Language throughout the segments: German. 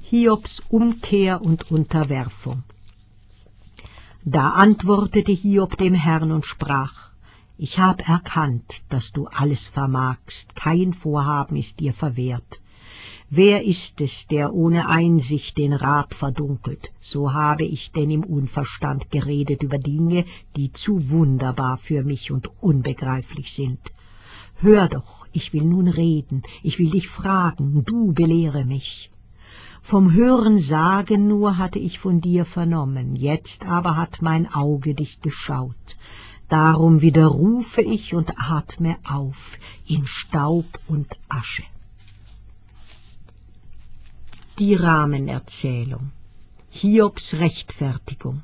Hiobs Umkehr und Unterwerfung. Da antwortete Hiob dem Herrn und sprach: Ich hab erkannt, dass du alles vermagst, kein Vorhaben ist dir verwehrt. Wer ist es, der ohne Einsicht den Rat verdunkelt? So habe ich denn im Unverstand geredet über Dinge, die zu wunderbar für mich und unbegreiflich sind. Hör doch, ich will nun reden, ich will dich fragen, du belehre mich. Vom Hörensagen nur hatte ich von dir vernommen, jetzt aber hat mein Auge dich geschaut. Darum widerrufe ich und atme auf in Staub und Asche. Die Rahmenerzählung. Hiobs Rechtfertigung.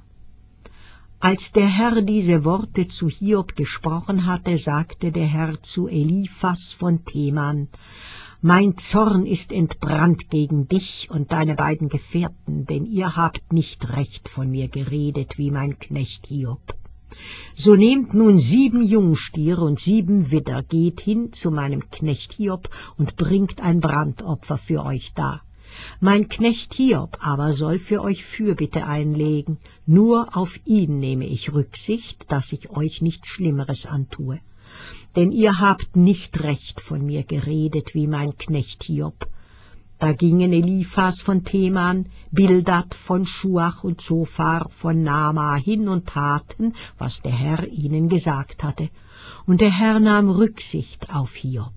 Als der Herr diese Worte zu Hiob gesprochen hatte, sagte der Herr zu Eliphas von Teman: Mein Zorn ist entbrannt gegen dich und deine beiden Gefährten, denn ihr habt nicht recht von mir geredet, wie mein Knecht Hiob. So nehmt nun 7 Jungstiere und 7 Widder, geht hin zu meinem Knecht Hiob und bringt ein Brandopfer für euch dar. Mein Knecht Hiob aber soll für euch Fürbitte einlegen, nur auf ihn nehme ich Rücksicht, dass ich euch nichts Schlimmeres antue. Denn ihr habt nicht recht von mir geredet, wie mein Knecht Hiob. Da gingen Eliphas von Teman, Bildad von Schuach und Zophar von Nama hin und taten, was der Herr ihnen gesagt hatte. Und der Herr nahm Rücksicht auf Hiob.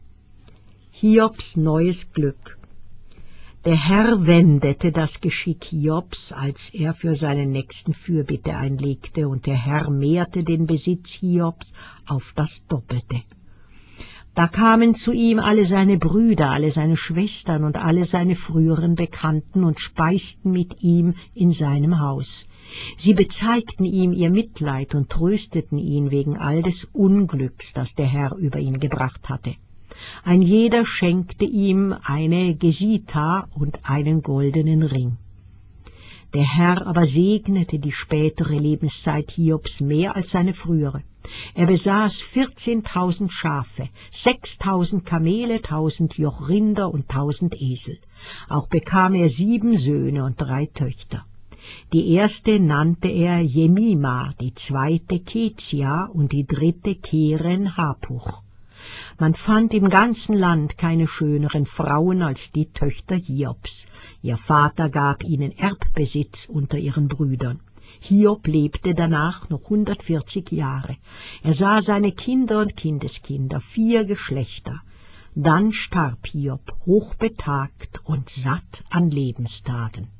Hiobs neues Glück. Der Herr wendete das Geschick Hiobs, als er für seinen Nächsten Fürbitte einlegte, und der Herr mehrte den Besitz Hiobs auf das Doppelte. Da kamen zu ihm alle seine Brüder, alle seine Schwestern und alle seine früheren Bekannten und speisten mit ihm in seinem Haus. Sie bezeigten ihm ihr Mitleid und trösteten ihn wegen all des Unglücks, das der Herr über ihn gebracht hatte. Ein jeder schenkte ihm eine Gesita und einen goldenen Ring. Der Herr aber segnete die spätere Lebenszeit Hiobs mehr als seine frühere. Er besaß 14.000 Schafe, 6.000 Kamele, 1.000 Joch Rinder und 1.000 Esel. Auch bekam er 7 Söhne und 3 Töchter. Die erste nannte er Jemima, die zweite Kezia und die dritte Keren Hapuch. Man fand im ganzen Land keine schöneren Frauen als die Töchter Hiobs. Ihr Vater gab ihnen Erbbesitz unter ihren Brüdern. Hiob lebte danach noch 140 Jahre. Er sah seine Kinder und Kindeskinder, 4 Geschlechter. Dann starb Hiob, hochbetagt und satt an Lebenstagen.